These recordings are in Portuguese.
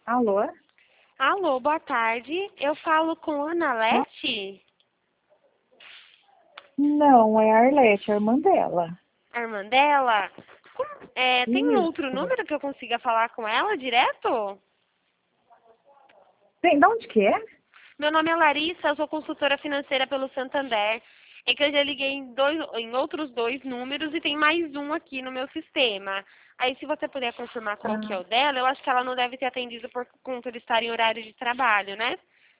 Alô? Alô, boa tarde. Eu falo com Ana Leste? Não, é a Arlete, a irmã dela. A irmã dela? Tem um outro Isso. número que eu consiga falar com ela direto? Tem, de onde que é? Meu nome é Larissa, eu sou consultora financeira pelo Santander. É que eu já liguei em outros dois números e tem mais um aqui no meu sistema. Aí, se você puder confirmar qual que é Ah, o dela, eu acho que ela não deve ter atendido por conta de estar em horário de trabalho, né?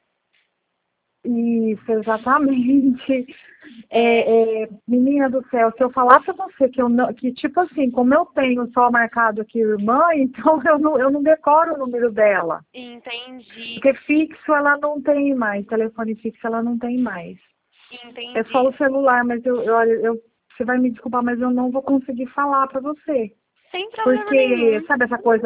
isso, exatamente. É, Menina do céu, se eu falar pra você que eu não, que tipo assim, como eu tenho só marcado aqui irmã, então eu não decoro o número dela. entendi, Porque fixo ela não tem mais, telefone fixo ela não tem mais. É só entendi. o celular, mas você vai me desculpar, mas eu não vou conseguir falar pra você. Sem problema Porque, nenhum.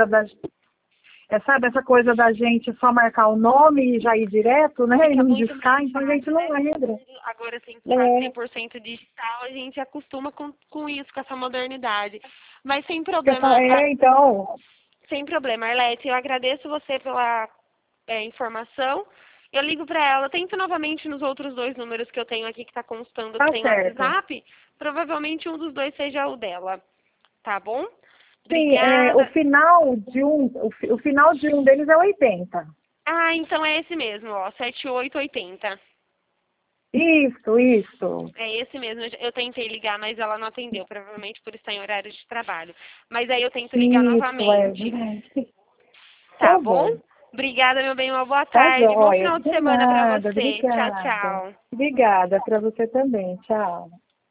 sabe essa coisa da gente só marcar o nome e já ir direto, né? E Fica não muito discar, mais então a gente fácil, não né? lembra. Agora tem que ficar É, 100% digital, a gente acostuma com isso, com essa modernidade. Mas sem problema, então, sem problema, Arlete, eu agradeço você pela informação. Eu ligo para ela, eu tento novamente nos outros dois números que eu tenho aqui que está constando que tá tem no certo. WhatsApp. Provavelmente um dos dois seja o dela, tá bom? Sim, o Obrigada. final de o final de um deles é 80. Ah, então é esse mesmo, ó, 7880. Isso. É esse mesmo. Eu tentei ligar, mas ela não atendeu, provavelmente por estar em horário de trabalho. Mas aí eu tento ligar Isso, é novamente. verdade. Tá Tá bom? bom. Obrigada, meu bem. Uma boa Tá tarde. Bom joia. final de De semana pra nada, você. Tchau, obrigada. tchau. Obrigada para você também. Tchau.